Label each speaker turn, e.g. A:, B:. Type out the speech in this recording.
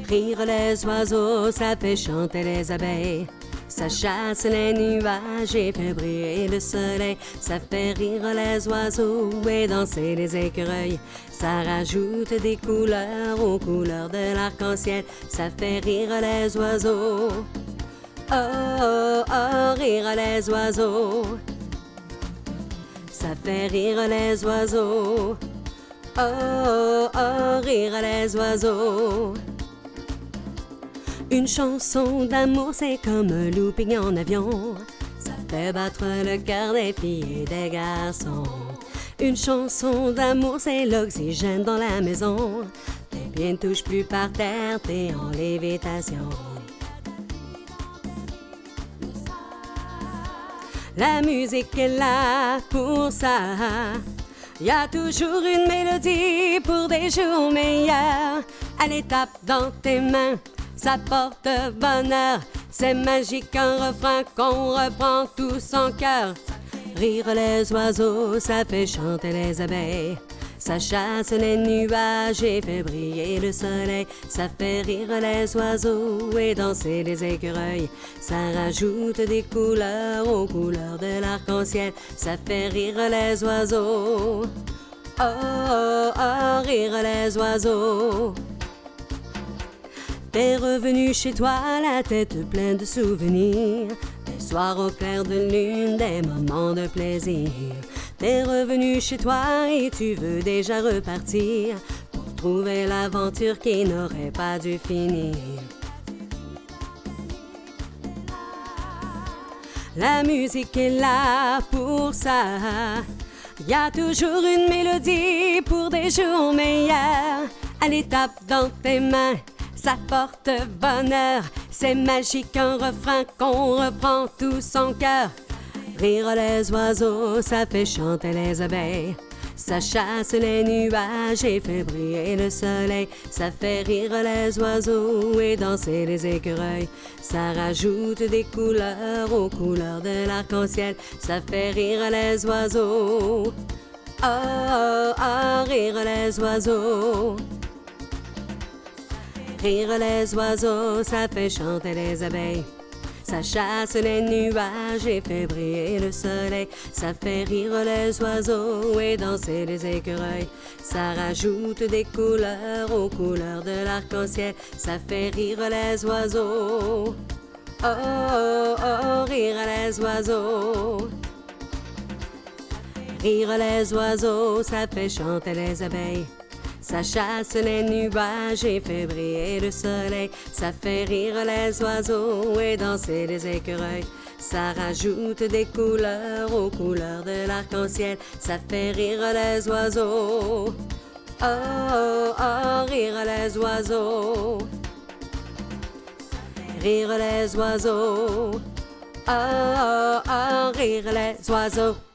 A: Rire les oiseaux, ça fait chanter les abeilles. Ça chasse les nuages et fait briller le soleil. Ça fait rire les oiseaux et danser les écureuils. Ça rajoute des couleurs aux couleurs de l'arc-en-ciel. Ça fait rire les oiseaux. Oh, oh, oh, rire les oiseaux. Ça fait rire les oiseaux. Oh, oh, oh, rire les oiseaux. Une chanson d'amour, c'est comme un looping en avion. Ça fait battre le cœur des filles et des garçons. Une chanson d'amour, c'est l'oxygène dans la maison. Tes pieds ne touchent plus par terre, t'es en lévitation. La musique est là pour ça. Y a toujours une mélodie pour des jours meilleurs. Elle tape dans tes mains, ça porte bonheur. C'est magique un refrain qu'on reprend tous en cœur. Rire les oiseaux, ça fait chanter les abeilles. Ça chasse les nuages et fait briller le soleil. Ça fait rire les oiseaux et danser les écureuils. Ça rajoute des couleurs aux couleurs de l'arc-en-ciel. Ça fait rire les oiseaux. Oh, oh, oh, rire les oiseaux. T'es revenu chez toi, la tête pleine de souvenirs. Des soirs au clair de lune, des moments de plaisir. T'es revenu chez toi et tu veux déjà repartir pour trouver l'aventure qui n'aurait pas dû finir. La musique est là pour ça. Y a toujours une mélodie pour des jours meilleurs. Elle tape dans tes mains, ça porte bonheur. C'est magique un refrain qu'on reprend tous en cœur. Rire les oiseaux, ça fait chanter les abeilles. Ça chasse les nuages et fait briller le soleil. Ça fait rire les oiseaux et danser les écureuils. Ça rajoute des couleurs aux couleurs de l'arc-en-ciel. Ça fait rire les oiseaux. Oh, oh, oh, rire les oiseaux. Rire les oiseaux, ça fait chanter les abeilles. Ça chasse les nuages et fait briller le soleil. Ça fait rire les oiseaux et danser les écureuils. Ça rajoute des couleurs aux couleurs de l'arc-en-ciel. Ça fait rire les oiseaux. Oh, oh, oh, rire les oiseaux. Rire les oiseaux, ça fait chanter les abeilles. Ça chasse les nuages et fait briller le soleil. Ça fait rire les oiseaux et danser les écureuils. Ça rajoute des couleurs aux couleurs de l'arc-en-ciel. Ça fait rire les oiseaux. Oh, oh, oh, rire les oiseaux. Rire les oiseaux. Oh, oh, oh, rire les oiseaux.